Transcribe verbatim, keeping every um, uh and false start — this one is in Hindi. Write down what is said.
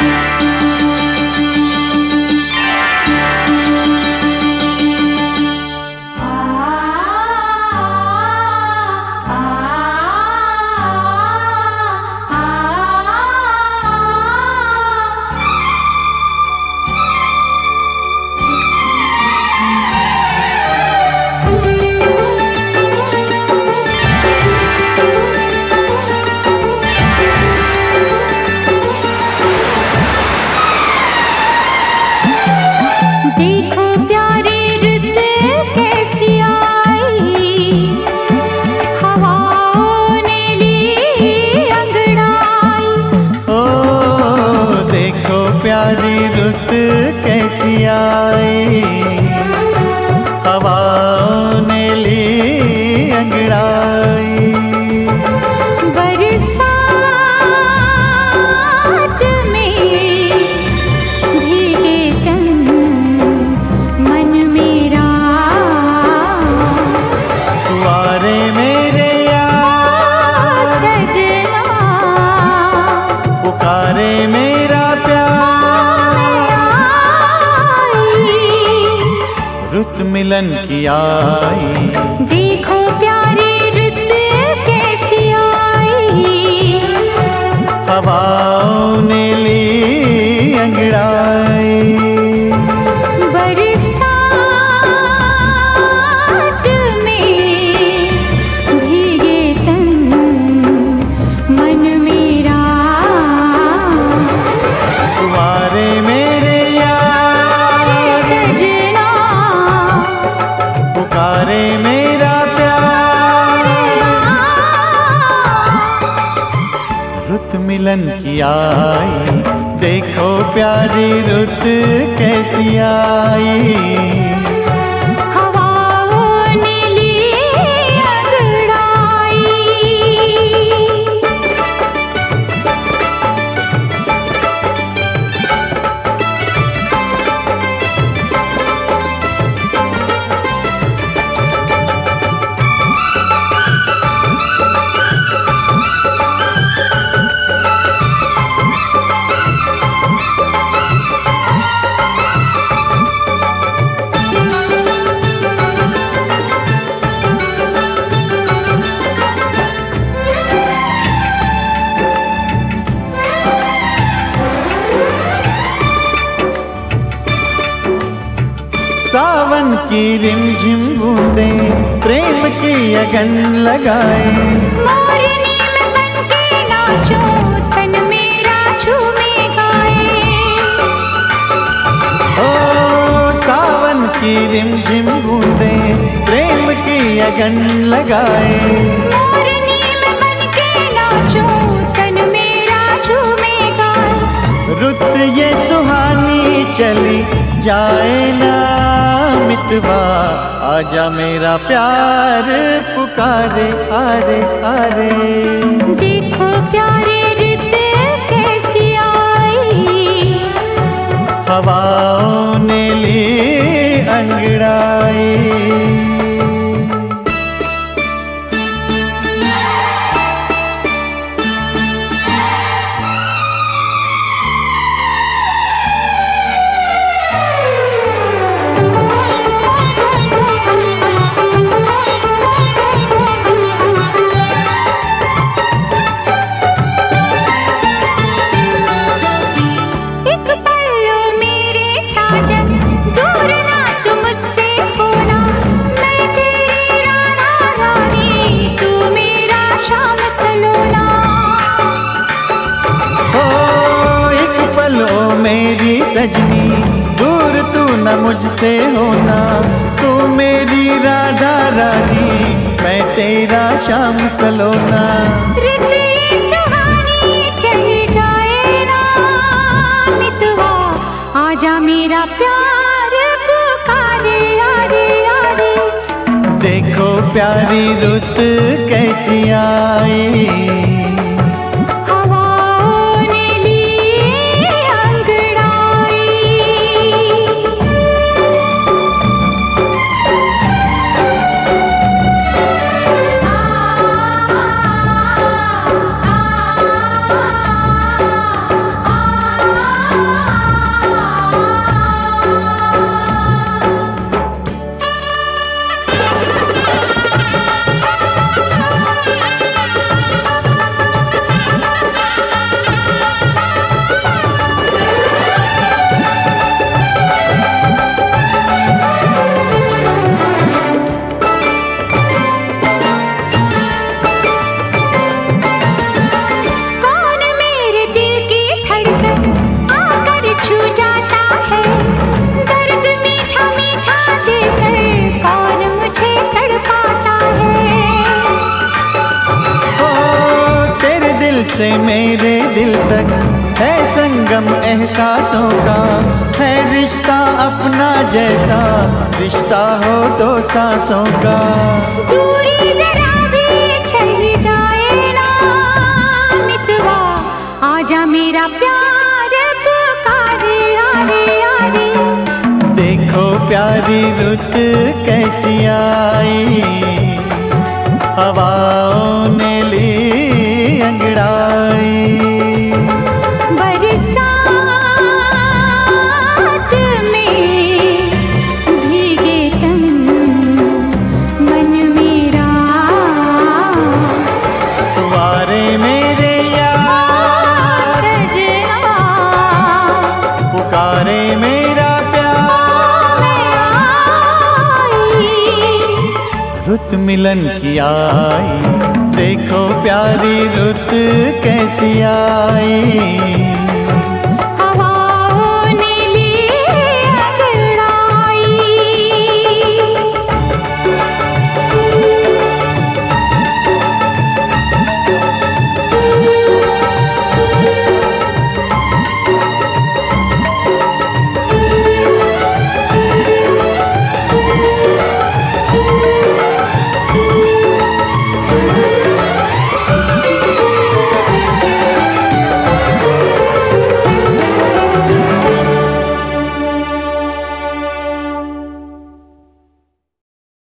प्यारी रुत कैसी आई, हवाओं ने ली अंगड़ाई। बरसात में भीगे तन मन मेरा, कुंवारे मेरे यार सजना, पुकारे मेरा रुत मिलन की आई। देखो प्यारी रुत कैसी आई, हवाओं ने ली अंगड़ाई। बरसात में भीगे तन मन मेरा, कुंवारे मेरे यार सजना, पुकारे मेरा प्यार रुत मिलन की आई। देखो प्यारी रुत कैसी आई, हवाओं ने ली अंगड़ाई। सावन की रिमझिम बूंदें प्रेम की अगन लगाए। मोरनी में बनके नाचो तन मेरा झूमे गाए। ओ सावन की रिमझिम बूंदें प्रेम की अगन लगाए। मोरनी में बनके नाचो तन मेरा झूमे गाए। रुत ये सुहानी चली जाए ना मितवा, आजा मेरा प्यार पुकारे आरे आरे। देखो प्यारी रुत कैसी आई, हवाओं ने ली अंगड़ाई। मेरी सजनी दूर तू न मुझसे होना, तू मेरी राधा रानी मैं तेरा श्याम सलोना। रुत ये सुहानी चली जाए ना मितवा, आजा मेरा प्यार पुकारे आरे आरे। देखो प्यारी रुत कैसी आई, से मेरे दिल तक है संगम एहसासों का, है रिश्ता अपना जैसा रिश्ता हो दो सांसों का। दूरी जरा भी सही जाए ना मितवा, आजा मेरा प्यार पुकारे आरे आरे। देखो प्यारी रुत कैसी आई, हवाओं ने ली अंगड़ाई। बरसात में भीगे तन मन मेरा, वारे मेरे यार सजना पुकारे मेरा प्यार। रुत मिलन की आई, देखो प्यारी रुत कैसी आई।